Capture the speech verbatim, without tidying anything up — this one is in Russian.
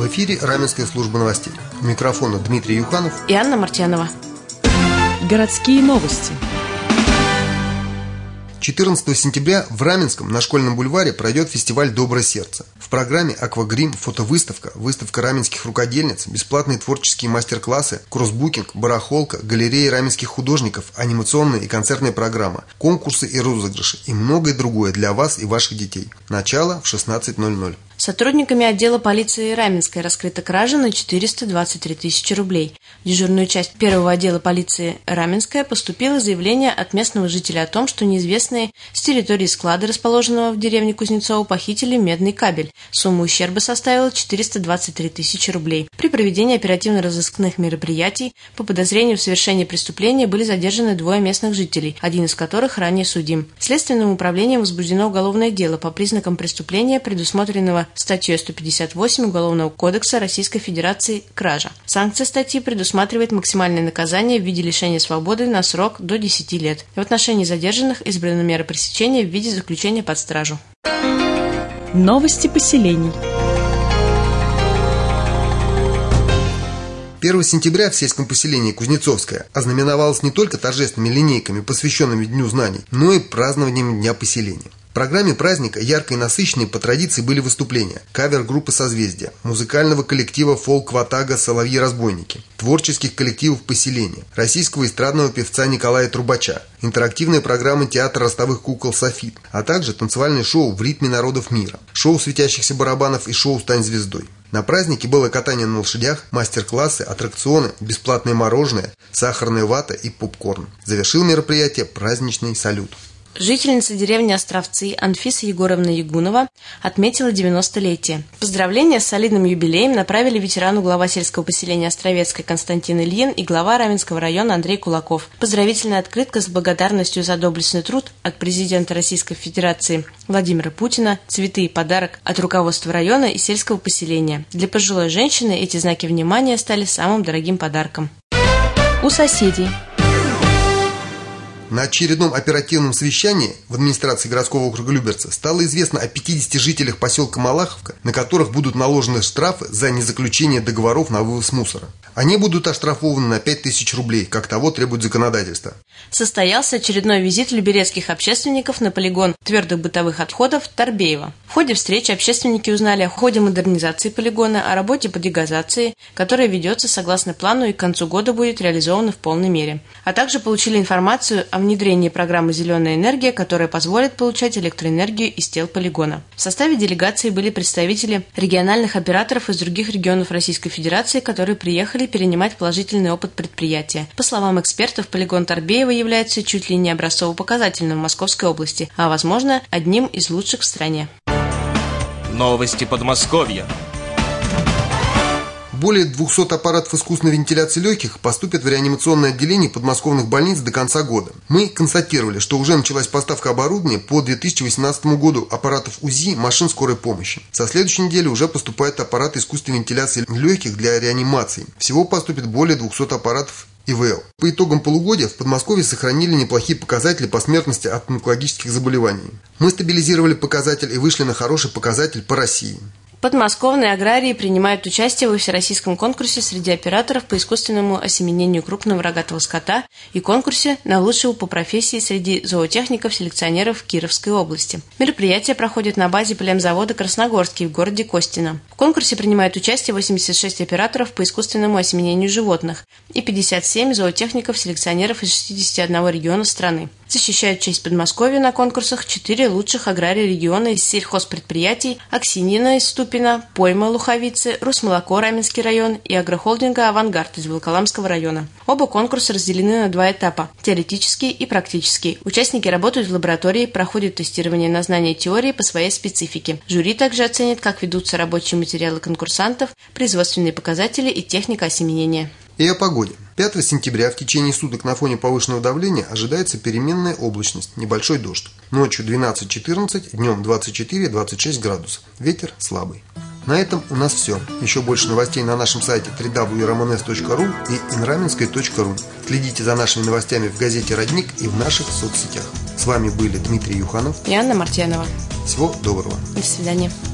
В эфире Раменская служба новостей. У микрофона Дмитрий Юханов и Анна Мартьянова. Городские новости. четырнадцатого сентября в Раменском на Школьном бульваре пройдет фестиваль «Доброе сердце». В программе «Аквагрим», фотовыставка, выставка раменских рукодельниц, бесплатные творческие мастер-классы, кроссбукинг, барахолка, галереи раменских художников, анимационная и концертная программа, конкурсы и розыгрыши и многое другое для вас и ваших детей. Начало в шестнадцать ноль ноль. Сотрудниками отдела полиции Раменской раскрыта кража на четыреста двадцать три тысячи рублей. В дежурную часть первого отдела полиции Раменская поступило заявление от местного жителя о том, что неизвестные с территории склада, расположенного в деревне Кузнецово, похитили медный кабель. Сумма ущерба составила четыреста двадцать три тысячи рублей. При проведении оперативно-розыскных мероприятий по подозрению в совершении преступления были задержаны двое местных жителей, один из которых ранее судим. Следственным управлением возбуждено уголовное дело по признакам преступления, предусмотренного статьей сто пятьдесят восемь Уголовного кодекса Российской Федерации «Кража». Санкция статьи предусматривает максимальное наказание в виде лишения свободы на срок до десяти лет. В отношении задержанных избрана мера пресечения в виде заключения под стражу. Новости поселений. первого сентября в сельском поселении Кузнецовское ознаменовалось не только торжественными линейками, посвященными Дню знаний, но и празднованием Дня поселения. В программе праздника ярко и насыщенные по традиции были выступления кавер-группы «Созвездия», музыкального коллектива фолк-ватага «Соловьи-разбойники», творческих коллективов поселения, российского эстрадного певца Николая Трубача, интерактивная программа театра ростовых кукол «Софит», а также танцевальное шоу в ритме народов мира, шоу светящихся барабанов и шоу «Стань звездой». На празднике было катание на лошадях, мастер-классы, аттракционы, бесплатное мороженое, сахарная вата и попкорн. Завершил мероприятие праздничный салют. Жительница деревни Островцы Анфиса Егоровна Ягунова отметила девяностолетие. Поздравления с солидным юбилеем направили ветерану глава сельского поселения Островецкой Константин Ильин и глава Раменского района Андрей Кулаков. Поздравительная открытка с благодарностью за доблестный труд от президента Российской Федерации Владимира Путина, цветы и подарок от руководства района и сельского поселения. Для пожилой женщины эти знаки внимания стали самым дорогим подарком. У соседей. На очередном оперативном совещании в администрации городского округа Люберцы стало известно о пятидесяти жителях поселка Малаховка, на которых будут наложены штрафы за незаключение договоров на вывоз мусора. Они будут оштрафованы на пять тысяч рублей, как того требует законодательство. Состоялся очередной визит люберецких общественников на полигон твердых бытовых отходов Торбеево. В ходе встречи общественники узнали о ходе модернизации полигона, о работе по дегазации, которая ведется согласно плану и к концу года будет реализована в полной мере. А также получили информацию о внедрении программы «Зеленая энергия», которая позволит получать электроэнергию из тел полигона. В составе делегации были представители региональных операторов из других регионов Российской Федерации, которые приехали перенимать положительный опыт предприятия. По словам экспертов, полигон Торбеево является чуть ли не образцово-показательным в Московской области, а, возможно, одним из лучших в стране. Новости Подмосковья. Более двухсот аппаратов искусственной вентиляции легких поступят в реанимационное отделение подмосковных больниц до конца года. Мы констатировали, что уже началась поставка оборудования по две тысячи восемнадцатому году аппаратов УЗИ, машин скорой помощи. Со следующей недели уже поступают аппараты искусственной вентиляции легких для реанимации. Всего поступит более двухсот аппаратов И В Л. По итогам полугодия в Подмосковье сохранили неплохие показатели по смертности от онкологических заболеваний. Мы стабилизировали показатель и вышли на хороший показатель по России. Подмосковные аграрии принимают участие во всероссийском конкурсе среди операторов по искусственному осеменению крупного рогатого скота и конкурсе на лучшего по профессии среди зоотехников-селекционеров Кировской области. Мероприятие проходит на базе племзавода «Красногорский» в городе Костино. В конкурсе принимают участие восемьдесят шесть операторов по искусственному осеменению животных и пятьдесят семь зоотехников-селекционеров из шестидесяти одного региона страны. Защищают честь Подмосковья на конкурсах четыре лучших агрария региона из сельхозпредприятий Аксиньина из Ступино, Пойма Луховицы, Русмолоко Раменский район и агрохолдинга «Авангард» из Волоколамского района. Оба конкурса разделены на два этапа – теоретический и практический. Участники работают в лаборатории, проходят тестирование на знание теории по своей специфике. Жюри также оценит, как ведутся рабочие материалы конкурсантов, производственные показатели и техника осеменения. И о погоде. пятого сентября в течение суток на фоне повышенного давления ожидается переменная облачность, небольшой дождь. Ночью двенадцать-четырнадцать, днем двадцать четыре - двадцать шесть градусов. Ветер слабый. На этом у нас все. Еще больше новостей на нашем сайте дабл ю дабл ю дабл ю точка романес точка ру и инраменское точка ру. Следите за нашими новостями в газете «Родник» и в наших соцсетях. С вами были Дмитрий Юханов и Анна Мартьянова. Всего доброго. До свидания.